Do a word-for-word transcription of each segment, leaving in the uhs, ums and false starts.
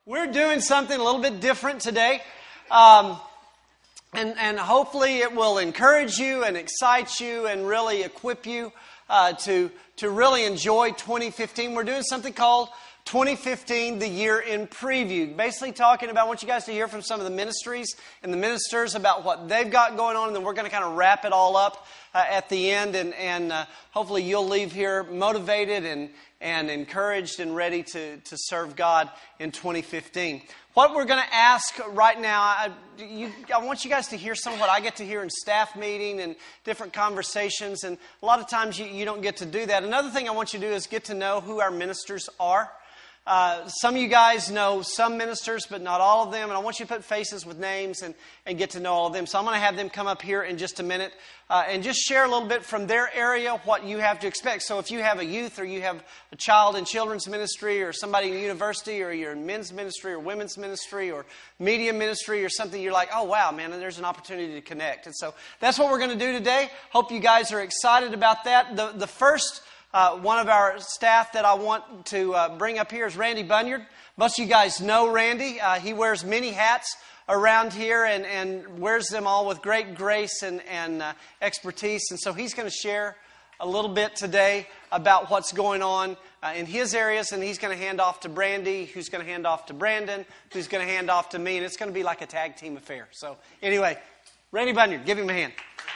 We're doing something a little bit different today, um, and, and hopefully it will encourage you and excite you and really equip you uh, to, to really enjoy twenty fifteen. We're doing something called twenty fifteen, the year in preview. Basically talking about, I want you guys to hear from some of the ministries and the ministers about what they've got going on, and then we're going to kind of wrap it all up uh, at the end, and, and uh, hopefully you'll leave here motivated and and encouraged and ready to, to serve God in twenty fifteen. What we're going to ask right now, I, you, I want you guys to hear some of what I get to hear in staff meeting and different conversations, and a lot of times you, you don't get to do that. Another thing I want you to do is get to know who our ministers are. Uh, some of you guys know some ministers, but not all of them. And I want you to put faces with names and, and get to know all of them. So I'm going to have them come up here in just a minute uh, and just share a little bit from their area what you have to expect. So if you have a youth or you have a child in children's ministry or somebody in university or you're in men's ministry or women's ministry or media ministry or something, you're like, oh, wow, man, there's an opportunity to connect. And so that's what we're going to do today. Hope you guys are excited about that. The, the first Uh, one of our staff that I want to uh, bring up here is Randy Bunyard. Most of you guys know Randy. Uh, he wears many hats around here and, and wears them all with great grace and, and uh, expertise. And so he's going to share a little bit today about what's going on uh, in his areas. And he's going to hand off to Brandy, who's going to hand off to Brandon, who's going to hand off to me. And it's going to be like a tag team affair. So anyway, Randy Bunyard, give him a hand.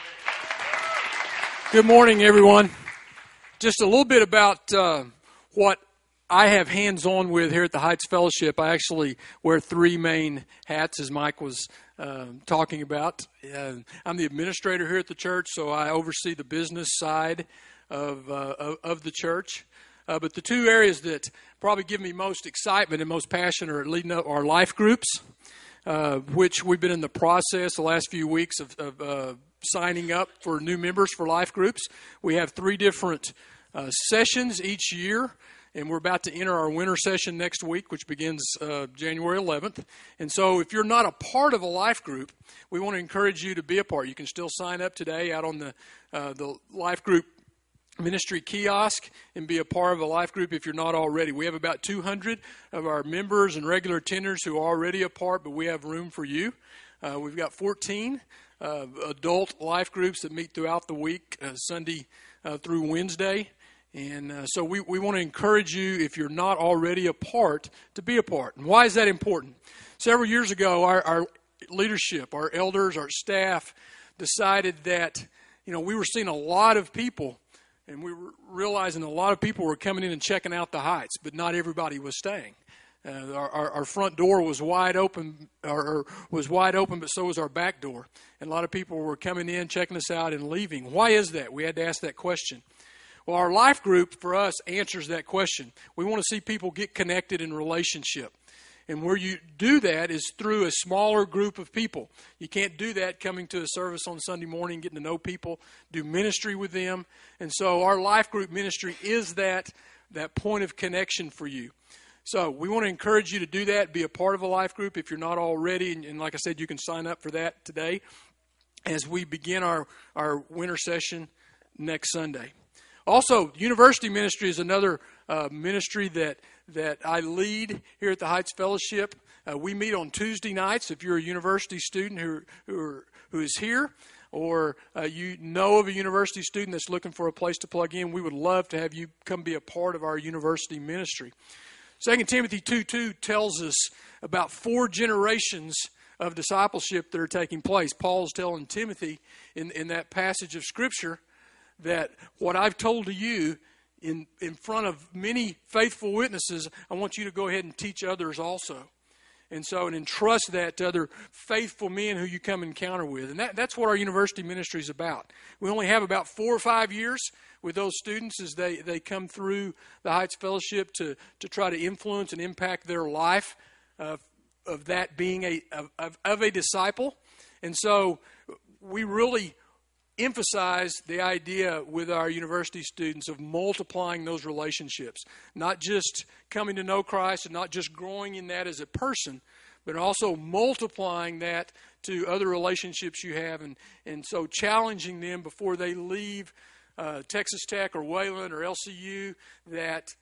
Good morning, everyone. Just a little bit about uh, what I have hands-on with here at the Heights Fellowship. I actually wear three main hats, as Mike was uh, talking about. Uh, I'm the administrator here at the church, so I oversee the business side of uh, of, of the church. Uh, but the two areas that probably give me most excitement and most passion are leading up our life groups, uh, which we've been in the process the last few weeks of, of uh, signing up for new members for life groups. We have three different uh, sessions each year, and we're about to enter our winter session next week, which begins uh, January eleventh. And so if you're not a part of a life group, we want to encourage you to be a part. You can still sign up today out on the uh, the life group ministry kiosk and be a part of a life group if you're not already. We have about two hundred of our members and regular attenders who are already a part, but we have room for you. Uh, we've got fourteen Uh, adult life groups that meet throughout the week, uh, Sunday uh, through Wednesday. And uh, so we, we want to encourage you, if you're not already a part, to be a part. And why is that important? Several years ago, our, our leadership, our elders, our staff decided that, you know, we were seeing a lot of people, and we were realizing a lot of people were coming in and checking out the Heights, but not everybody was staying. Uh, our, our, our front door was wide open, or, or was wide open, but so was our back door. And a lot of people were coming in, checking us out, and leaving. Why is that? We had to ask that question. Well, our life group, for us, answers that question. We want to see people get connected in relationship. And where you do that is through a smaller group of people. You can't do that coming to a service on Sunday morning, getting to know people, do ministry with them. And so our life group ministry is that, that point of connection for you. So we want to encourage you to do that, be a part of a life group if you're not already. And, and like I said, you can sign up for that today as we begin our, our winter session next Sunday. Also, university ministry is another uh, ministry that, that I lead here at the Heights Fellowship. Uh, we meet on Tuesday nights. If you're a university student who, who, are, who is here, or uh, you know of a university student that's looking for a place to plug in, we would love to have you come be a part of our university ministry. Second Timothy two two tells us about four generations of discipleship that are taking place. Paul's telling Timothy in, in that passage of Scripture that what I've told to you in, in front of many faithful witnesses, I want you to go ahead and teach others also. And so, and entrust that to other faithful men who you come encounter with. And that, that's what our university ministry is about. We only have about four or five years with those students as they, they come through the Heights Fellowship to, to try to influence and impact their life uh, of that being a of, of a disciple. And so we really emphasize the idea with our university students of multiplying those relationships, not just coming to know Christ and not just growing in that as a person, but also multiplying that to other relationships you have. And, and so challenging them before they leave uh, Texas Tech or Wayland or L C U that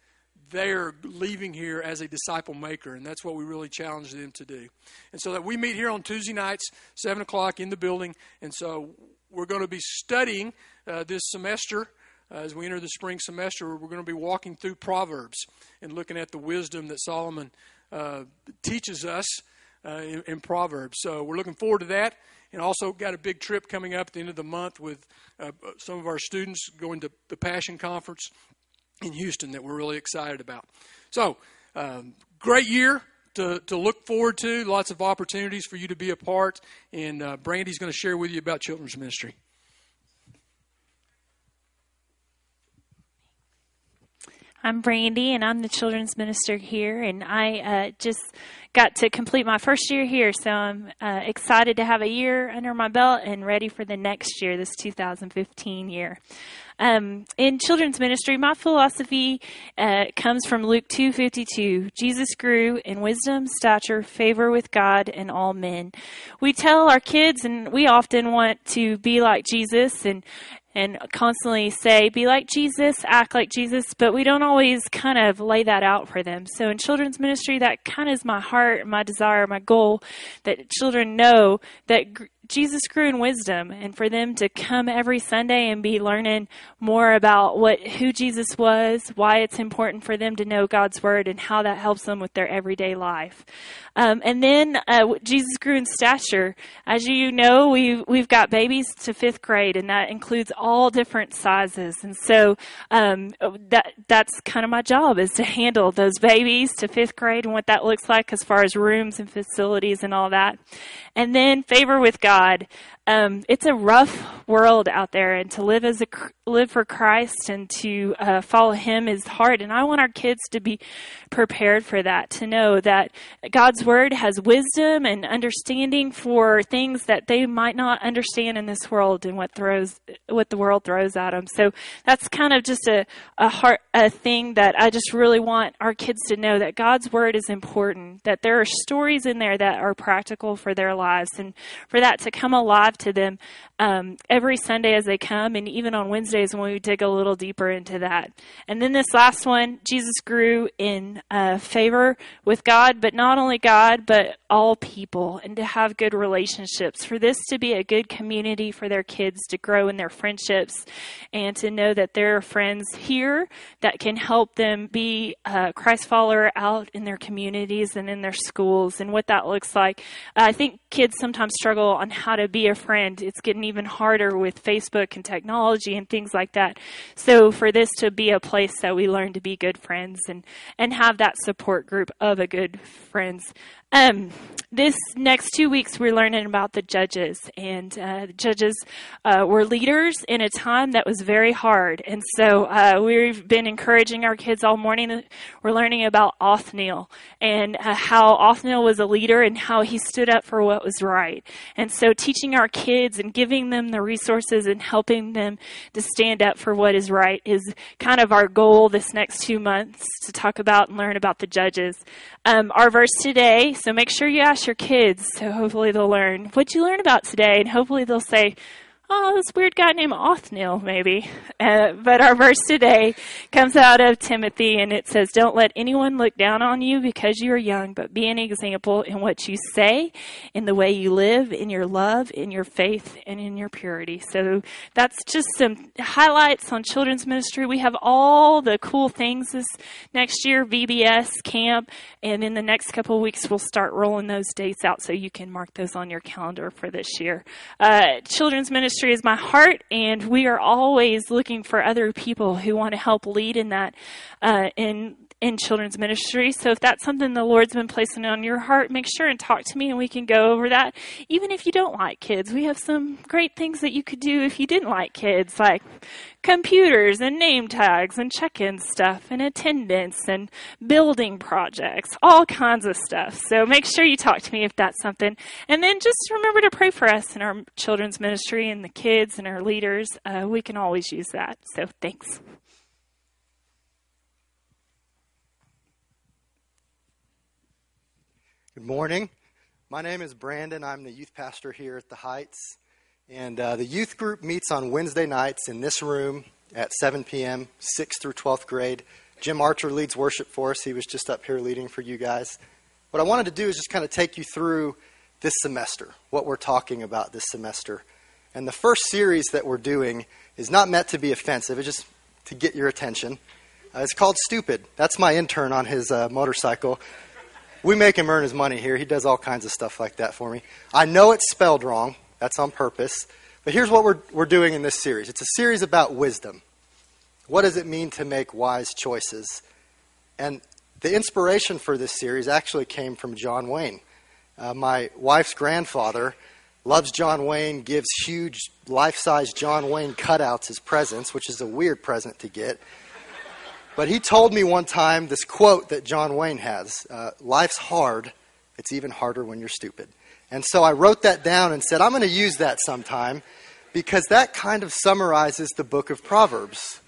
they're leaving here as a disciple maker, and that's what we really challenge them to do. And so that we meet here on Tuesday nights, seven o'clock in the building, and so we're going to be studying uh, this semester. Uh, as we enter the spring semester, we're going to be walking through Proverbs and looking at the wisdom that Solomon uh, teaches us uh, in, in Proverbs. So we're looking forward to that. And also got a big trip coming up at the end of the month with uh, some of our students going to the Passion Conference in Houston that we're really excited about. So, um, great year to, to look forward to. Lots of opportunities for you to be a part. And uh, Brandy's going to share with you about children's ministry. I'm Brandy, and I'm the children's minister here, and I uh, just got to complete my first year here, so I'm uh, excited to have a year under my belt and ready for the next year, this two thousand fifteen year. Um, in children's ministry, my philosophy uh, comes from Luke two fifty-two. Jesus grew in wisdom, stature, favor with God and all men. We tell our kids, and we often want to be like Jesus, and and constantly say, be like Jesus, act like Jesus, but we don't always kind of lay that out for them. So in children's ministry, that kind of is my heart, my desire, my goal, that children know that gr- Jesus grew in wisdom, and for them to come every Sunday and be learning more about what who Jesus was, why it's important for them to know God's Word, and how that helps them with their everyday life. Um, and then uh, Jesus grew in stature. As you know, we've, we've got babies to fifth grade, and that includes all different sizes. And so um, that that's kind of my job, is to handle those babies to fifth grade and what that looks like as far as rooms and facilities and all that. And then favor with God. Um, it's a rough world out there, and to live as a live for Christ and to uh, follow Him is hard. And I want our kids to be prepared for that, to know that God's Word has wisdom and understanding for things that they might not understand in this world and what throws what the world throws at them. So that's kind of just a a heart a thing that I just really want our kids to know, that God's Word is important, that there are stories in there that are practical for their lives, and for that to come alive to them um, every Sunday as they come, and even on Wednesdays when we dig a little deeper into that. And then this last one, Jesus grew in uh, favor with God, but not only God, but all people, and to have good relationships, for this to be a good community for their kids to grow in their friendships, and to know that there are friends here that can help them be a Christ follower out in their communities and in their schools, and what that looks like. Uh, I think kids sometimes struggle on how to be a friend. It's getting even harder with Facebook and technology and things like that. So for this to be a place that we learn to be good friends and, and have that support group of a good friends. Um, this next two weeks, we're learning about the judges, and uh, the judges uh, were leaders in a time that was very hard. And so uh, we've been encouraging our kids all morning. We're learning about Othniel, and uh, how Othniel was a leader and how he stood up for what was right. And so teaching our kids and giving them the resources and helping them to stand up for what is right is kind of our goal this next two months, to talk about and learn about the judges. Um, our verse today, so make sure you ask your kids, so hopefully they'll learn. What'd you learn about today? And hopefully they'll say, oh, this weird guy named Othniel, maybe. Uh, but our verse today comes out of Timothy, and it says, don't let anyone look down on you because you are young, but be an example in what you say, in the way you live, in your love, in your faith, and in your purity. So that's just some highlights on children's ministry. We have all the cool things this next year, V B S, camp, and in the next couple of weeks, we'll start rolling those dates out so you can mark those on your calendar for this year. Uh, children's ministry is my heart, and we are always looking for other people who want to help lead in that uh, in in children's ministry. So if that's something the Lord's been placing on your heart, make sure and talk to me, and we can go over that. Even if you don't like kids, we have some great things that you could do if you didn't like kids, like computers and name tags and check-in stuff and attendance and building projects, all kinds of stuff. So make sure you talk to me if that's something. And then just remember to pray for us in our children's ministry and the kids and our leaders. Uh, we can always use that. So thanks. Good morning. My name is Brandon. I'm the youth pastor here at the Heights. And uh, the youth group meets on Wednesday nights in this room at seven p.m., sixth through twelfth grade. Jim Archer leads worship for us. He was just up here leading for you guys. What I wanted to do is just kind of take you through this semester, what we're talking about this semester. And the first series that we're doing is not meant to be offensive. It's just to get your attention. Uh, it's called Stupid. That's my intern on his uh, motorcycle. We make him earn his money here. He does all kinds of stuff like that for me. I know it's spelled wrong. That's on purpose. But here's what we're we're doing in this series. It's a series about wisdom. What does it mean to make wise choices? And the inspiration for this series actually came from John Wayne. Uh, my wife's grandfather loves John Wayne, gives huge life-size John Wayne cutouts as presents, which is a weird present to get. But he told me one time this quote that John Wayne has, uh, life's hard, it's even harder when you're stupid. And so I wrote that down and said, I'm going to use that sometime because that kind of summarizes the book of Proverbs.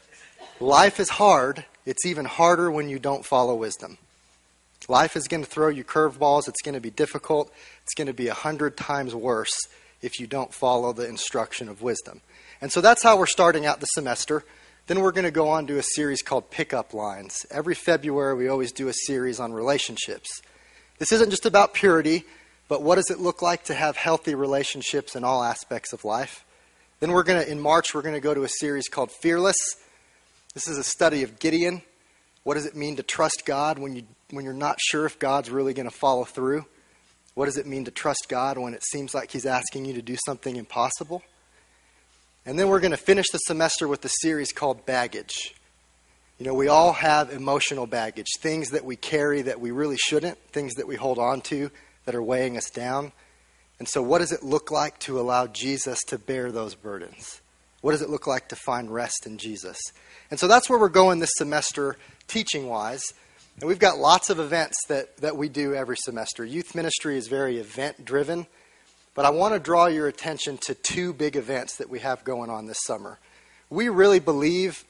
Life is hard, it's even harder when you don't follow wisdom. Life is going to throw you curveballs, it's going to be difficult, it's going to be a hundred times worse if you don't follow the instruction of wisdom. And so that's how we're starting out the semester. Then we're going to go on to a series called Pickup Lines. Every February we always do a series on relationships. This isn't just about purity, but what does it look like to have healthy relationships in all aspects of life? Then we're going to, in March, we're going to go to a series called Fearless. This is a study of Gideon. What does it mean to trust God when you when you're not sure if God's really going to follow through? What does it mean to trust God when it seems like He's asking you to do something impossible? And then we're going to finish the semester with a series called Baggage. You know, we all have emotional baggage, things that we carry that we really shouldn't, things that we hold on to that are weighing us down. And so what does it look like to allow Jesus to bear those burdens? What does it look like to find rest in Jesus? And so that's where we're going this semester, teaching-wise. And we've got lots of events that, that we do every semester. Youth ministry is very event-driven. But I want to draw your attention to two big events that we have going on this summer. We really believe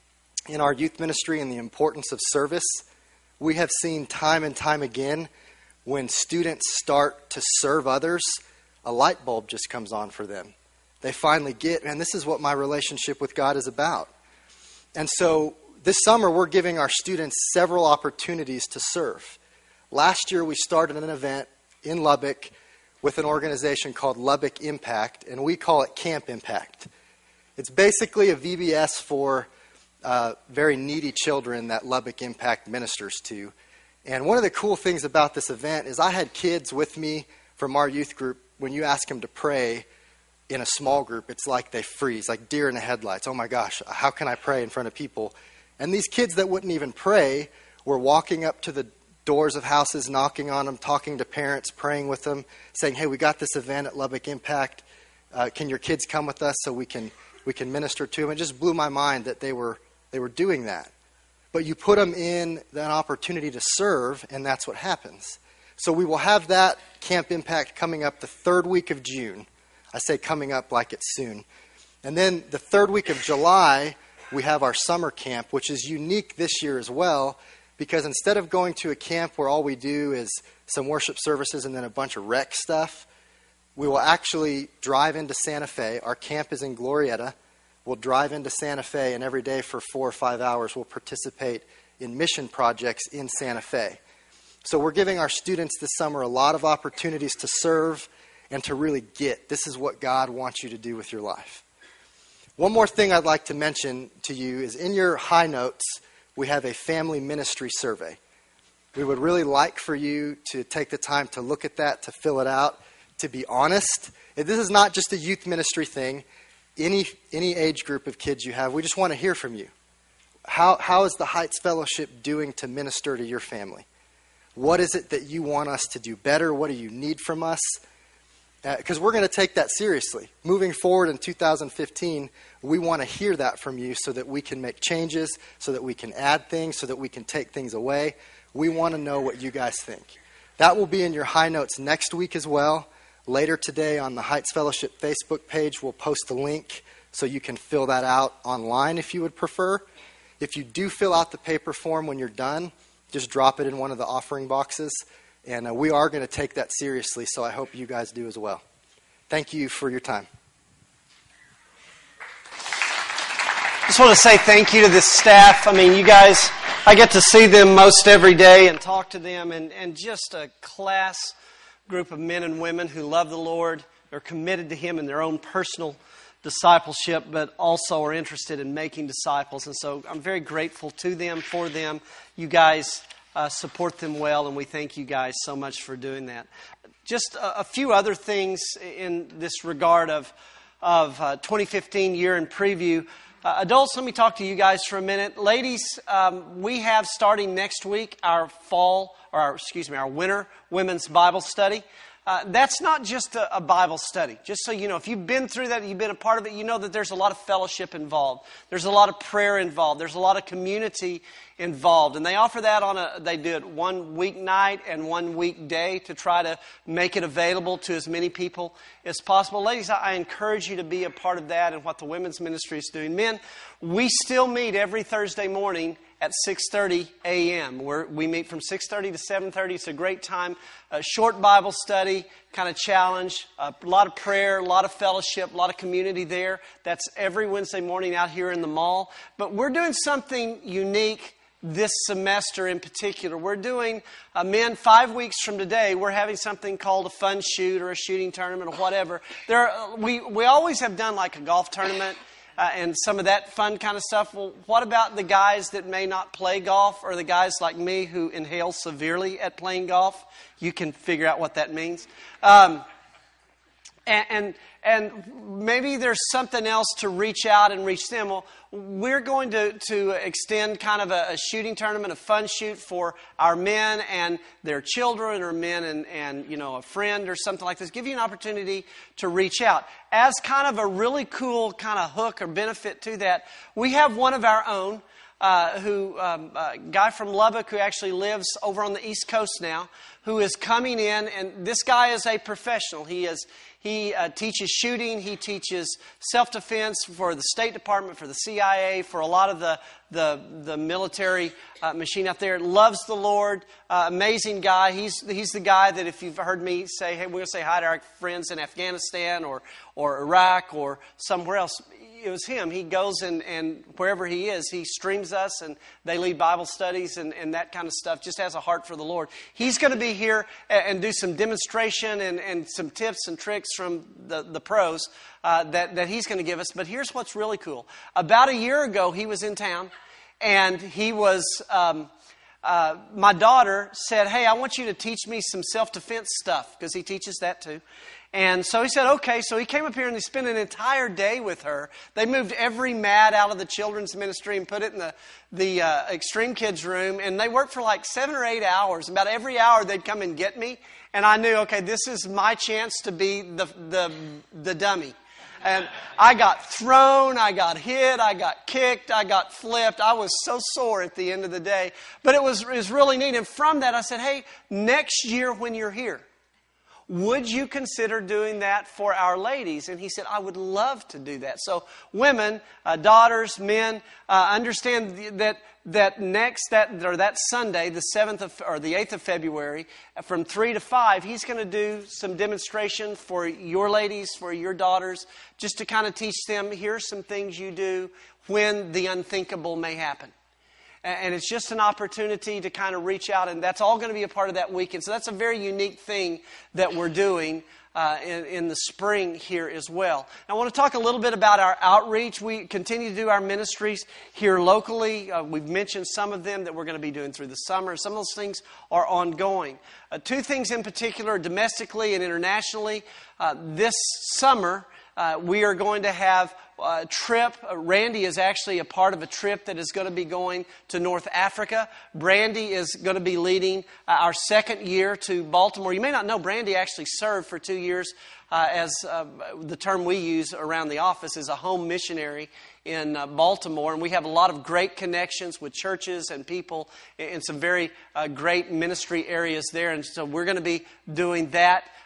in our youth ministry and the importance of service. We have seen time and time again when students start to serve others, a light bulb just comes on for them. They finally get, man, this is what my relationship with God is about. And so this summer we're giving our students several opportunities to serve. Last year we started an event in Lubbock with an organization called Lubbock Impact, and we call it Camp Impact. It's basically a V B S for uh, very needy children that Lubbock Impact ministers to. And one of the cool things about this event is I had kids with me from our youth group. When you ask them to pray in a small group, it's like they freeze, like deer in the headlights. Oh my gosh, how can I pray in front of people? And these kids that wouldn't even pray were walking up to the doors of houses, knocking on them, talking to parents, praying with them, saying, hey, we got this event at Lubbock Impact. Uh, can your kids come with us so we can we can minister to them? It just blew my mind that they were they were doing that. But you put them in an opportunity to serve, and that's what happens. So we will have that Camp Impact coming up the third week of June. I say coming up like it's soon. And then the third week of July, we have our summer camp, which is unique this year as well, because instead of going to a camp where all we do is some worship services and then a bunch of rec stuff, we will actually drive into Santa Fe. Our camp is in Glorieta. We'll drive into Santa Fe, and every day for four or five hours we'll participate in mission projects in Santa Fe. So we're giving our students this summer a lot of opportunities to serve and to really get. This is what God wants you to do with your life. One more thing I'd like to mention to you is in your high notes, we have a family ministry survey. We would really like for you to take the time to look at that, to fill it out, to be honest. This is not just a youth ministry thing. Any any age group of kids you have, we just want to hear from you. How how is the Heights Fellowship doing to minister to your family? What is it that you want us to do better? What do you need from us? Because uh, we're going to take that seriously. Moving forward in two thousand fifteen, we want to hear that from you so that we can make changes, so that we can add things, so that we can take things away. We want to know what you guys think. That will be in your high notes next week as well. Later today on the Heights Fellowship Facebook page, we'll post a link so you can fill that out online if you would prefer. If you do fill out the paper form when you're done, just drop it in one of the offering boxes. And uh, we are going to take that seriously, so I hope you guys do as well. Thank you for your time. just want to say thank you to this staff. I mean, you guys, I get to see them most every day and talk to them, and, and just a class group of men and women who love the Lord. They're committed to Him in their own personal discipleship, but also are interested in making disciples. And so I'm very grateful to them, for them. You guys uh, support them well, and we thank you guys so much for doing that. Just a, a few other things in this regard of, of uh, twenty fifteen year in preview. Uh, adults, let me talk to you guys for a minute. Ladies, um, we have starting next week our fall, or our, excuse me, our winter women's Bible study. Uh, that's not just a, a Bible study. Just so you know, if you've been through that, you've been a part of it, you know that there's a lot of fellowship involved. There's a lot of prayer involved. There's a lot of community involved. And they offer that on a, they do it one weeknight and one weekday to try to make it available to as many people as possible. Ladies, I, I encourage you to be a part of that and what the women's ministry is doing. Men, we still meet every Thursday morning at six thirty a.m. We're, we meet from six thirty to seven thirty. It's a great time. A short Bible study, kind of challenge, a lot of prayer, a lot of fellowship, a lot of community there. That's every Wednesday morning out here in the mall. But we're doing something unique this semester in particular. We're doing, uh, men, five weeks from today, we're having something called a fun shoot or a shooting tournament or whatever. There, are, we, we always have done like a golf tournament. Uh, and some of that fun kind of stuff. Well, what about the guys that may not play golf, or the guys like me who inhale severely at playing golf? You can figure out what that means. Um, and, and and maybe there's something else to reach out and reach them. Well, we're going to, to extend kind of a, a shooting tournament, a fun shoot for our men and their children, or men and, and you know a friend or something like this. Give you an opportunity to reach out. As kind of a really cool kind of hook or benefit to that, we have one of our own, uh, who um, a guy from Lubbock who actually lives over on the East Coast now, who is coming in, and this guy is a professional. He is he uh, teaches shooting, he teaches self-defense for the State Department, for the C I A, for a lot of the the, the military uh, machine out there. Loves the Lord, uh, amazing guy. He's he's the guy that if you've heard me say, hey, we're going to say hi to our friends in Afghanistan or or Iraq or somewhere else. It was him. He goes and, and wherever he is, he streams us, and they lead Bible studies and, and that kind of stuff. Just has a heart for the Lord. He's going to be here and, and do some demonstration and, and some tips and tricks from the, the pros uh, that, that he's going to give us. But here's what's really cool. About a year ago, he was in town, and he was... Um, uh, my daughter said, hey, I want you to teach me some self-defense stuff, because he teaches that too. And so he said, okay. So he came up here and he spent an entire day with her. They moved every mat out of the children's ministry and put it in the, the uh, extreme kids room. And they worked for like seven or eight hours. About every hour they'd come and get me. And I knew, okay, this is my chance to be the the, the dummy. And I got thrown, I got hit, I got kicked, I got flipped. I was so sore at the end of the day. But it was, it was really neat. And from that I said, hey, next year when you're here, would you consider doing that for our ladies? And he said, I would love to do that. So women, uh, daughters, men, uh, understand that that next that or that Sunday, the seventh of or the eighth of February, from three to five, he's going to do some demonstration for your ladies, for your daughters, just to kind of teach them. Here's some things you do when the unthinkable may happen. And it's just an opportunity to kind of reach out, and that's all going to be a part of that weekend. So that's a very unique thing that we're doing uh, in, in the spring here as well. I want to talk a little bit about our outreach. We continue to do our ministries here locally. Uh, we've mentioned some of them that we're going to be doing through the summer. Some of those things are ongoing. Uh, two things in particular, domestically and internationally. Uh, this summer, uh, we are going to have a trip. Uh, Randy is actually a part of a trip that is going to be going to North Africa. Brandy is going to be leading uh, our second year to Baltimore. You may not know, Brandy actually served for two years uh, as uh, the term we use around the office is a home missionary in uh, Baltimore. And we have a lot of great connections with churches and people in some very uh, great ministry areas there. And so we're going to be doing that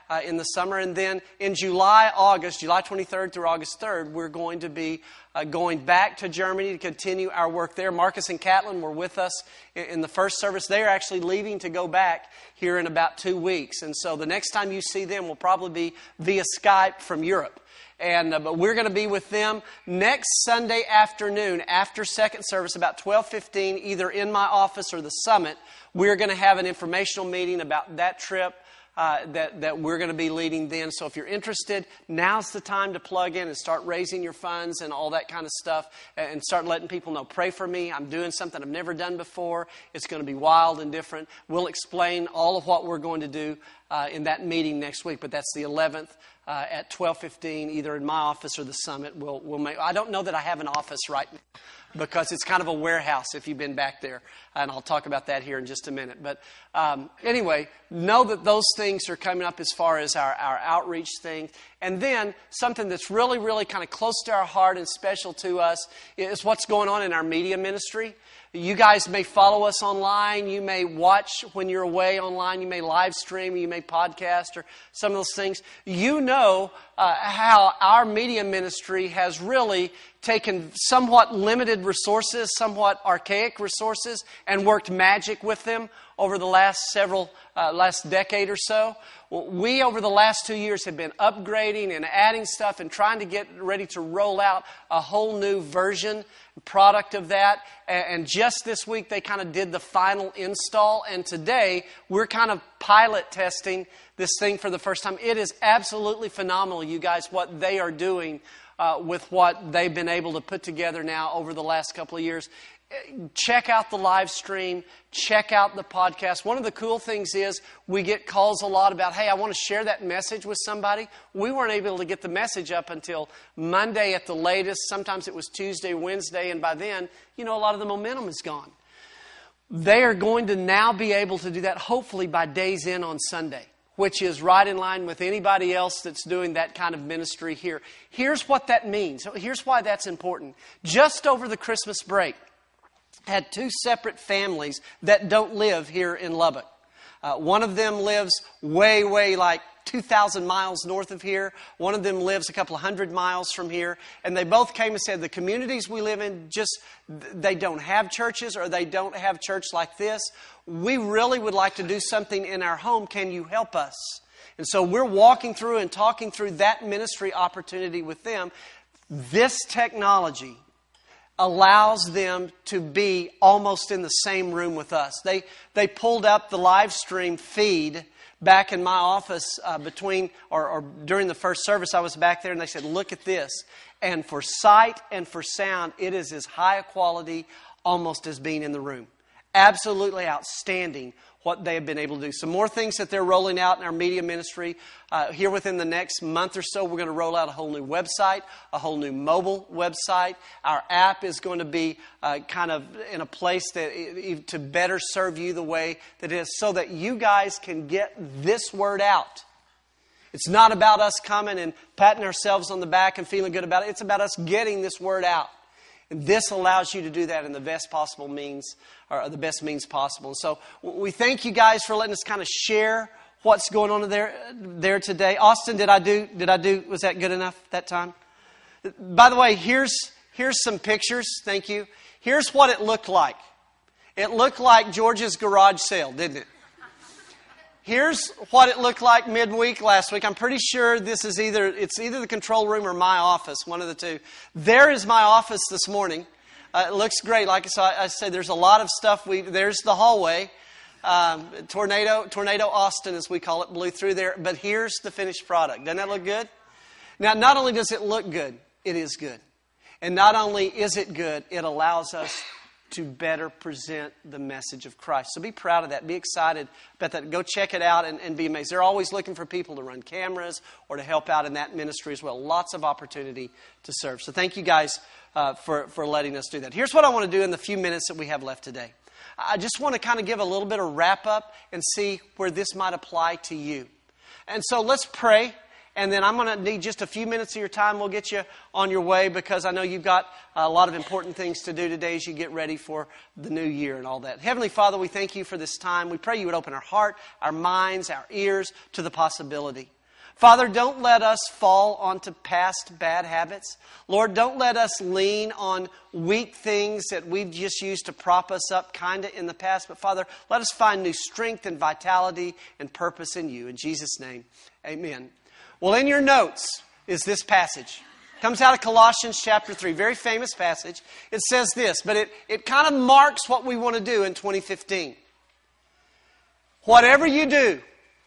uh, in the summer. And then in July, August, July twenty-third through August third, we're going to be uh, going back to Germany to continue our work there. Marcus and Catlin were with us in, in the first service. They are actually leaving to go back here in about two weeks. And so the next time you see them will probably be via Skype from Europe. And uh, but we're going to be with them next Sunday afternoon after second service, about twelve fifteen, either in my office or the summit. We're going to have an informational meeting about that trip uh, that, that we're going to be leading then. So if you're interested, now's the time to plug in and start raising your funds and all that kind of stuff and start letting people know, pray for me. I'm doing something I've never done before. It's going to be wild and different. We'll explain all of what we're going to do uh, in that meeting next week, but that's the eleventh. Uh, at twelve fifteen, either in my office or the summit. We'll, we'll make, I don't know that I have an office right now because it's kind of a warehouse if you've been back there. And I'll talk about that here in just a minute. But um, anyway, know that those things are coming up as far as our, our outreach thing. And then something that's really, really kind of close to our heart and special to us is what's going on in our media ministry. You guys may follow us online. You may watch when you're away online. You may live stream. You may podcast or some of those things. You know uh, how our media ministry has really taken somewhat limited resources, somewhat archaic resources, and worked magic with them over the last several, uh, last decade or so. We, over the last two years, have been upgrading and adding stuff and trying to get ready to roll out a whole new version, product of that. And just this week, they kind of did the final install. And today, we're kind of pilot testing this thing for the first time. It is absolutely phenomenal, you guys, what they are doing uh, with what they've been able to put together now over the last couple of years. Check out the live stream. Check out the podcast. One of the cool things is we get calls a lot about, hey, I want to share that message with somebody. We weren't able to get the message up until Monday at the latest. Sometimes it was Tuesday, Wednesday, and by then, you know, a lot of the momentum is gone. They are going to now be able to do that, hopefully by Days In on Sunday, which is right in line with anybody else that's doing that kind of ministry here. Here's what that means. Here's why that's important. Just over the Christmas break, had two separate families that don't live here in Lubbock. Uh, one of them lives way, way like two thousand miles north of here. One of them lives a couple of hundred miles from here. And they both came and said, the communities we live in, just they don't have churches or they don't have church like this. We really would like to do something in our home. Can you help us? And so we're walking through and talking through that ministry opportunity with them. This technology allows them to be almost in the same room with us. They they pulled up the live stream feed back in my office uh, between or, or during the first service. I was back there and they said, look at this. And for sight and for sound, it is as high a quality almost as being in the room. Absolutely outstanding what they have been able to do. Some more things that they're rolling out in our media ministry. Uh, here within the next month or so, we're going to roll out a whole new website, a whole new mobile website. Our app is going to be uh, kind of in a place that it, to better serve you the way that it is so that you guys can get this word out. It's not about us coming and patting ourselves on the back and feeling good about it. It's about us getting this word out. And this allows you to do that in the best possible means, or the best means possible. And so we thank you guys for letting us kind of share what's going on there, there today. Austin, did I do, did I do, was that good enough that time? By the way, here's, here's some pictures. Thank you. Here's what it looked like. It looked like George's garage sale, didn't it? Here's what it looked like midweek last week. I'm pretty sure this is either, it's either the control room or my office, one of the two. There is my office this morning. Uh, it looks great. Like so I, I said, there's a lot of stuff. We There's the hallway. Um, tornado, Tornado Austin, as we call it, blew through there. But here's the finished product. Doesn't that look good? Now, not only does it look good, it is good. And not only is it good, it allows us to better present the message of Christ. So be proud of that. Be excited about that. Go check it out and, and be amazed. They're always looking for people to run cameras or to help out in that ministry as well. Lots of opportunity to serve. So thank you guys uh, for, for letting us do that. Here's what I want to do in the few minutes that we have left today. I just want to kind of give a little bit of wrap up and see where this might apply to you. And so let's pray. And then I'm going to need just a few minutes of your time. We'll get you on your way because I know you've got a lot of important things to do today as you get ready for the new year and all that. Heavenly Father, we thank you for this time. We pray you would open our heart, our minds, our ears to the possibility. Father, don't let us fall onto past bad habits. Lord, don't let us lean on weak things that we've just used to prop us up kind of in the past. But Father, let us find new strength and vitality and purpose in you. In Jesus' name, amen. Well, in your notes is this passage. It comes out of Colossians chapter three, very famous passage. It says this, but it, it kind of marks what we want to do in twenty fifteen. Whatever you do,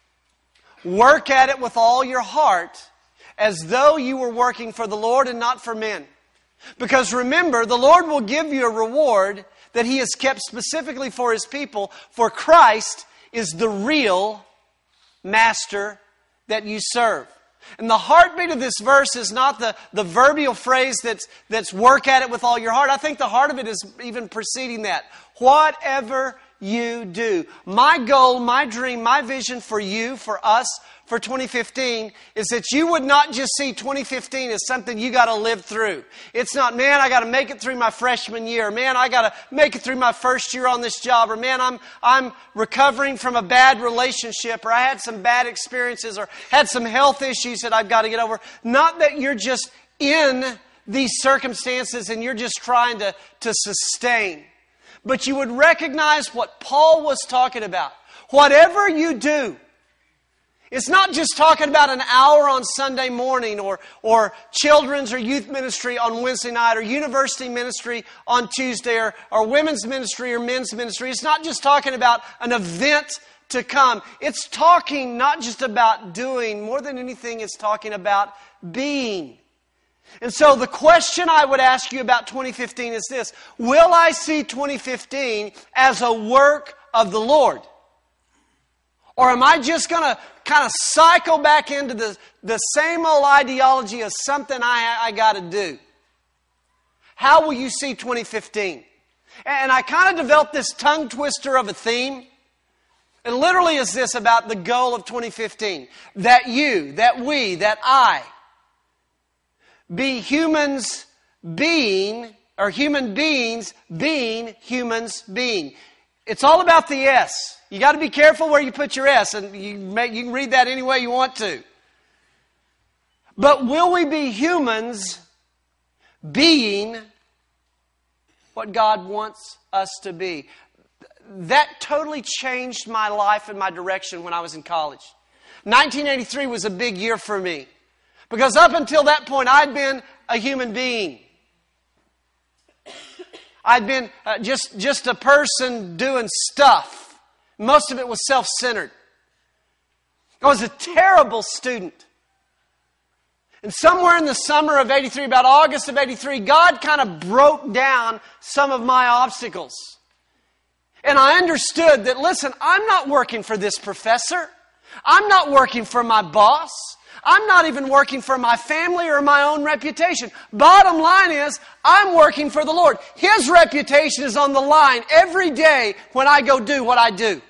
work at it with all your heart as though you were working for the Lord and not for men. Because remember, the Lord will give you a reward that He has kept specifically for His people, for Christ is the real master that you serve. And the heartbeat of this verse is not the, the verbial phrase that's, that's work at it with all your heart. I think the heart of it is even preceding that. Whatever you do. My goal, my dream, my vision for you, for us, for twenty fifteen is that you would not just see twenty fifteen as something you got to live through. It's not, man, I got to make it through my freshman year. Man, I got to make it through my first year on this job. Or man, I'm I'm recovering from a bad relationship. Or I had some bad experiences. Or had some health issues that I've got to get over. Not that you're just in these circumstances and you're just trying to, to sustain. But you would recognize what Paul was talking about. Whatever you do, it's not just talking about an hour on Sunday morning or, or children's or youth ministry on Wednesday night or university ministry on Tuesday or, or women's ministry or men's ministry. It's not just talking about an event to come. It's talking not just about doing. More than anything, it's talking about being. And so the question I would ask you about twenty fifteen is this. Will I see twenty fifteen as a work of the Lord? Or am I just going to kind of cycle back into the, the same old ideology of something I, I got to do? How will you see twenty fifteen? And I kind of developed this tongue twister of a theme. It literally is this about the goal of twenty fifteen. That you, that we, that I be humans being, or human beings being humans being. It's all about the S. You got to be careful where you put your S, and you, may, you can read that any way you want to. But will we be humans being what God wants us to be? That totally changed my life and my direction when I was in college. nineteen eighty-three was a big year for me. Because up until that point, I'd been a human being. I'd been uh, just, just a person doing stuff. Most of it was self-centered. I was a terrible student. And somewhere in the summer of eighty-three, about August of eighty-three, God kind of broke down some of my obstacles. And I understood that, listen, I'm not working for this professor. I'm not working for my boss. I'm not even working for my family or my own reputation. Bottom line is, I'm working for the Lord. His reputation is on the line every day when I go do what I do.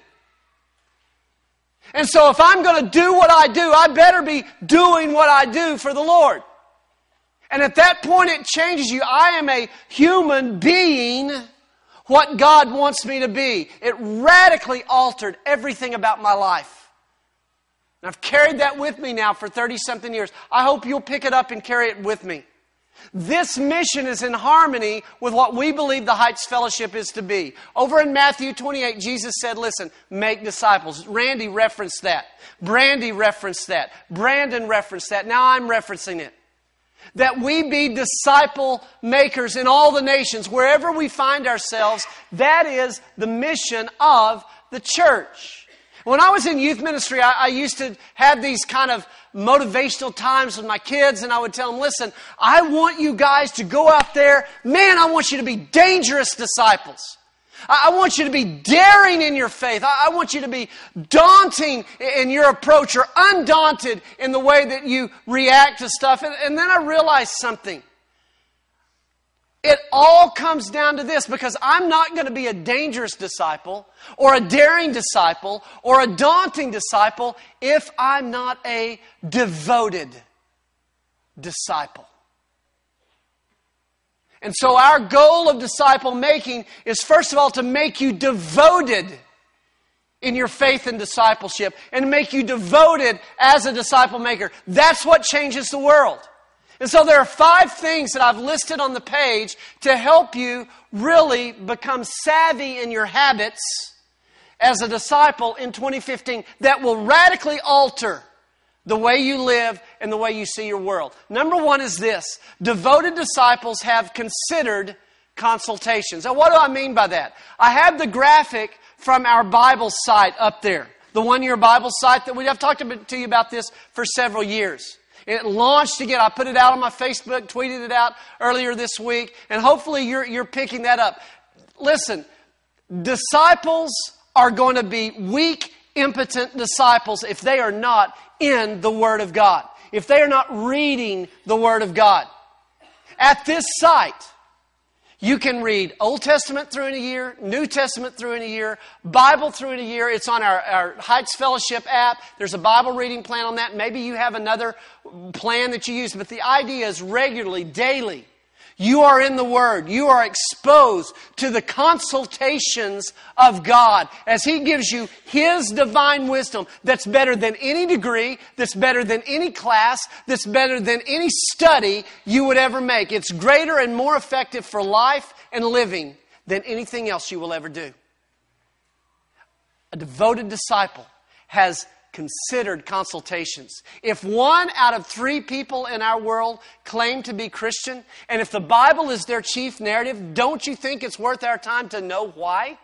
And so if I'm going to do what I do, I better be doing what I do for the Lord. And at that point it changes you. I am a human being what God wants me to be. It radically altered everything about my life. And I've carried that with me now for thirty-something years. I hope you'll pick it up and carry it with me. This mission is in harmony with what we believe the Heights Fellowship is to be. Over in Matthew twenty-eight, Jesus said, listen, make disciples. Randy referenced that. Brandy referenced that. Brandon referenced that. Now I'm referencing it. That we be disciple makers in all the nations, wherever we find ourselves. That is the mission of the church. When I was in youth ministry, I, I used to have these kind of motivational times with my kids, and I would tell them, listen, I want you guys to go out there. Man, I want you to be dangerous disciples. I, I want you to be daring in your faith. I, I want you to be daunting in your approach, or undaunted in the way that you react to stuff. And, and then I realized something. It all comes down to this, because I'm not going to be a dangerous disciple or a daring disciple or a daunting disciple if I'm not a devoted disciple. And so our goal of disciple making is, first of all, to make you devoted in your faith and discipleship and make you devoted as a disciple maker. That's what changes the world. And so there are five things that I've listed on the page to help you really become savvy in your habits as a disciple in twenty fifteen that will radically alter the way you live and the way you see your world. Number one is this: devoted disciples have considered consultations. Now, what do I mean by that? I have the graphic from our Bible site up there, the one-year Bible site that we have talked to you about this for several years. It launched again. I put it out on my Facebook, tweeted it out earlier this week, and hopefully you're, you're picking that up. Listen, disciples are going to be weak, impotent disciples if they are not in the Word of God, if they are not reading the Word of God. At this site, you can read Old Testament through in a year, New Testament through in a year, Bible through in a year. It's on our, our Heights Fellowship app. There's a Bible reading plan on that. Maybe you have another plan that you use. But the idea is regularly, daily, you are in the Word. You are exposed to the consultations of God as He gives you His divine wisdom that's better than any degree, that's better than any class, that's better than any study you would ever make. It's greater and more effective for life and living than anything else you will ever do. A devoted disciple has considered consultations. If one out of three people in our world claim to be Christian, and if the Bible is their chief narrative, don't you think it's worth our time to know why?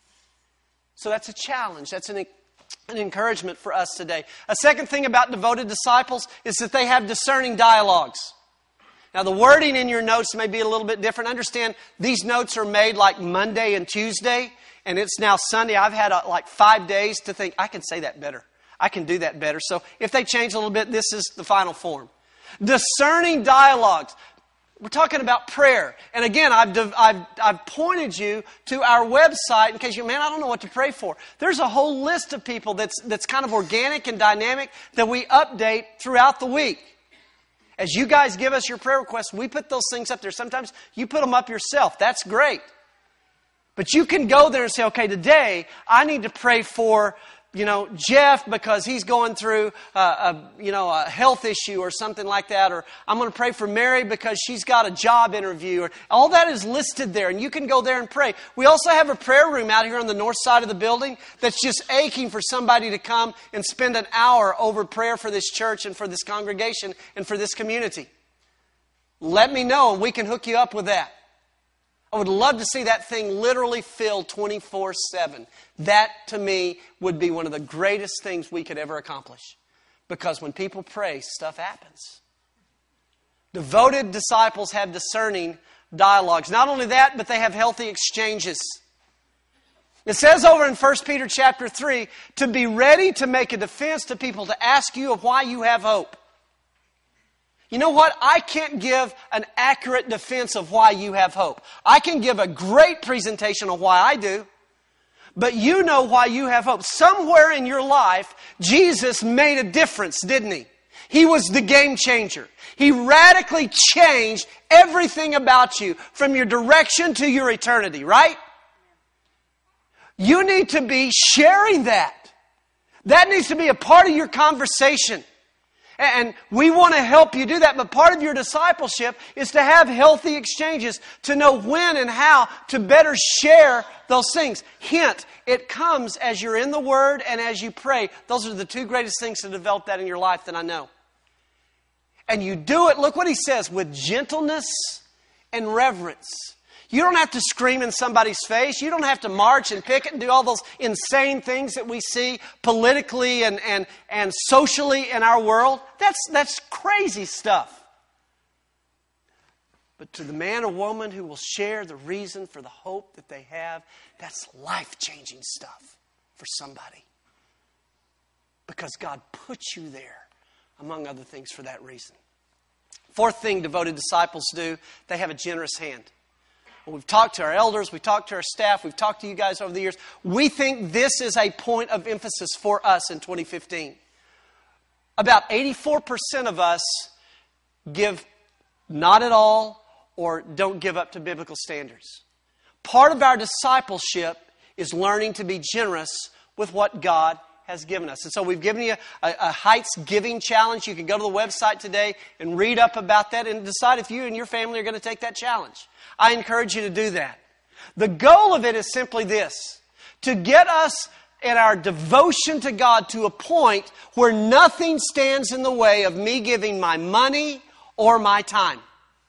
So that's a challenge. That's an, an encouragement for us today. A second thing about devoted disciples is that they have discerning dialogues. Now, the wording in your notes may be a little bit different. Understand, these notes are made like Monday and Tuesday, and it's now Sunday. I've had uh, like five days to think, I can say that better. I can do that better. So if they change a little bit, this is the final form. Discerning dialogues. We're talking about prayer. And again, I've, I've, I've pointed you to our website in case you, man, I don't know what to pray for. There's a whole list of people that's, that's kind of organic and dynamic that we update throughout the week. As you guys give us your prayer requests, we put those things up there. Sometimes you put them up yourself. That's great. But you can go there and say, okay, today I need to pray for You know, Jeff, because he's going through a, a, you know, a health issue or something like that. Or I'm going to pray for Mary because she's got a job interview. Or all that is listed there, and you can go there and pray. We also have a prayer room out here on the north side of the building that's just aching for somebody to come and spend an hour over prayer for this church and for this congregation and for this community. Let me know, and we can hook you up with that. I would love to see that thing literally filled twenty-four seven. That, to me, would be one of the greatest things we could ever accomplish. Because when people pray, stuff happens. Devoted disciples have discerning dialogues. Not only that, but they have healthy exchanges. It says over in First Peter chapter three, to be ready to make a defense to people to ask you of why you have hope. You know what? I can't give an accurate defense of why you have hope. I can give a great presentation of why I do. But you know why you have hope. Somewhere in your life, Jesus made a difference, didn't He? He was the game changer. He radically changed everything about you from your direction to your eternity, right? You need to be sharing that. That needs to be a part of your conversation. And we want to help you do that. But part of your discipleship is to have healthy exchanges, to know when and how to better share those things. Hint, it comes as you're in the Word and as you pray. Those are the two greatest things to develop that in your life that I know. And you do it, look what he says, with gentleness and reverence. You don't have to scream in somebody's face. You don't have to march and picket and do all those insane things that we see politically and, and, and socially in our world. That's, that's crazy stuff. But to the man or woman who will share the reason for the hope that they have, that's life-changing stuff for somebody. Because God put you there, among other things, for that reason. Fourth thing devoted disciples do, they have a generous hand. We've talked to our elders, we've talked to our staff, we've talked to you guys over the years. We think this is a point of emphasis for us in twenty fifteen. About eighty-four percent of us give not at all or don't give up to biblical standards. Part of our discipleship is learning to be generous with what God has given us. And so we've given you a, a Heights Giving Challenge. You can go to the website today and read up about that and decide if you and your family are going to take that challenge. I encourage you to do that. The goal of it is simply this: to get us in our devotion to God to a point where nothing stands in the way of me giving my money or my time.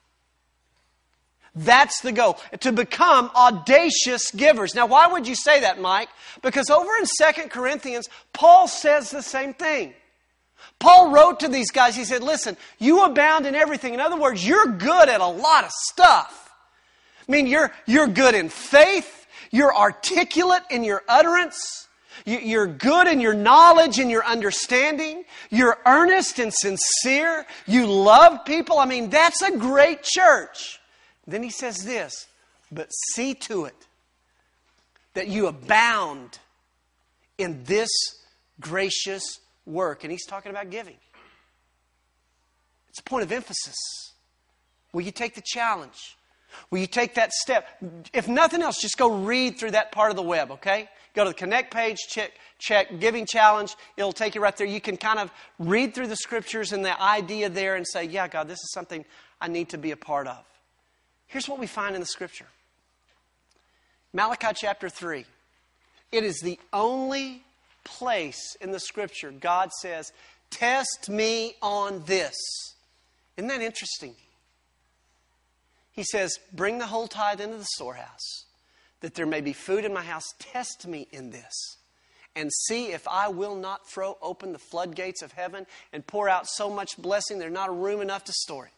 That's the goal, to become audacious givers. Now, why would you say that, Mike? Because over in Second Corinthians, Paul says the same thing. Paul wrote to these guys, he said, listen, you abound in everything. In other words, you're good at a lot of stuff. I mean, you're, you're good in faith, you're articulate in your utterance, you, you're good in your knowledge and your understanding, you're earnest and sincere, you love people. I mean, that's a great church. Then he says this, but see to it that you abound in this gracious work. And he's talking about giving. It's a point of emphasis. Will you take the challenge? Will you take that step? If nothing else, just go read through that part of the web, okay? Go to the Connect page, check, check Giving Challenge. It'll take you right there. You can kind of read through the scriptures and the idea there and say, yeah, God, this is something I need to be a part of. Here's what we find in the Scripture. Malachi chapter three. It is the only place in the Scripture God says, test me on this. Isn't that interesting? He says, bring the whole tithe into the storehouse, that there may be food in my house. Test me in this, and see if I will not throw open the floodgates of heaven and pour out so much blessing there's not room enough to store it.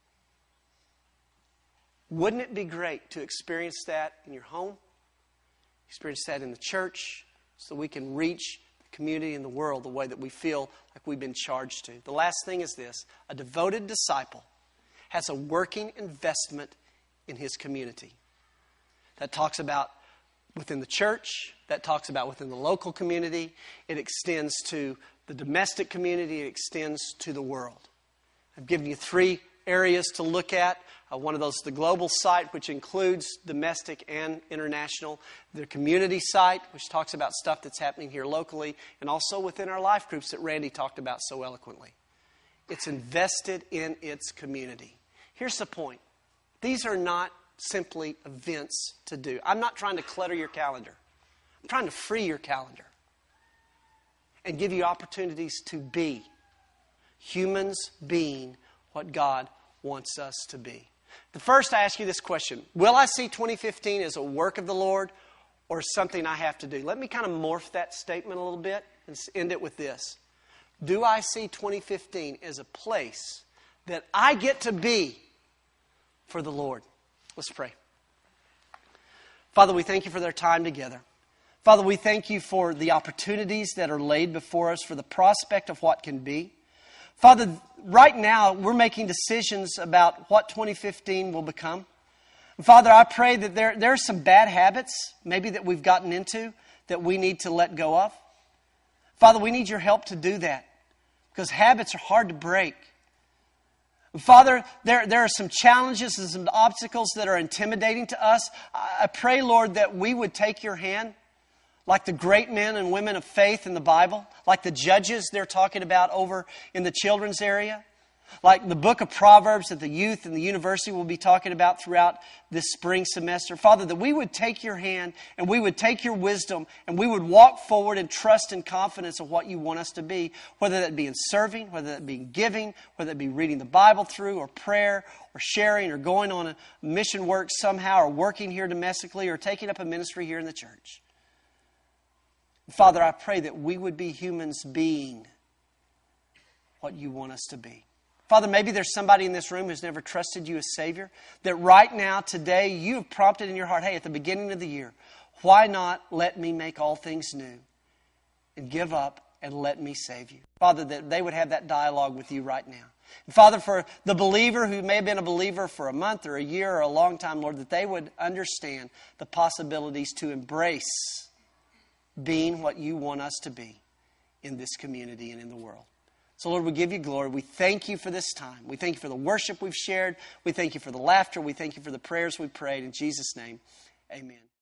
Wouldn't it be great to experience that in your home? Experience that in the church so we can reach the community and the world the way that we feel like we've been charged to. The last thing is this: a devoted disciple has a working investment in his community. That talks about within the church, that talks about within the local community, it extends to the domestic community, it extends to the world. I've given you three areas to look at. Uh, one of those is the global site, which includes domestic and international. The community site, which talks about stuff that's happening here locally, and also within our life groups that Randy talked about so eloquently. It's invested in its community. Here's the point. These are not simply events to do. I'm not trying to clutter your calendar. I'm trying to free your calendar and give you opportunities to be humans being what God wants us to be. The first, I ask you this question: will I see twenty fifteen as a work of the Lord or something I have to do? Let me kind of morph that statement a little bit and end it with this. Do I see twenty fifteen as a place that I get to be for the Lord? Let's pray. Father, we thank you for their time together. Father, we thank you for the opportunities that are laid before us, for the prospect of what can be. Father, right now we're making decisions about what twenty fifteen will become. And Father, I pray that there, there are some bad habits maybe that we've gotten into that we need to let go of. Father, we need your help to do that because habits are hard to break. And Father, there, there are some challenges and some obstacles that are intimidating to us. I pray, Lord, that we would take your hand like the great men and women of faith in the Bible, like the judges they're talking about over in the children's area, like the book of Proverbs that the youth and the university will be talking about throughout this spring semester. Father, that we would take your hand and we would take your wisdom and we would walk forward in trust and confidence of what you want us to be, whether that be in serving, whether that be in giving, whether that be reading the Bible through or prayer or sharing or going on a mission work somehow or working here domestically or taking up a ministry here in the church. Father, I pray that we would be humans being what you want us to be. Father, maybe there's somebody in this room who's never trusted you as Savior, that right now, today, you have prompted in your heart, hey, at the beginning of the year, why not let me make all things new and give up and let me save you. Father, that they would have that dialogue with you right now. And Father, for the believer who may have been a believer for a month or a year or a long time, Lord, that they would understand the possibilities to embrace being what you want us to be in this community and in the world. So, Lord, we give you glory. We thank you for this time. We thank you for the worship we've shared. We thank you for the laughter. We thank you for the prayers we prayed. In Jesus' name, amen.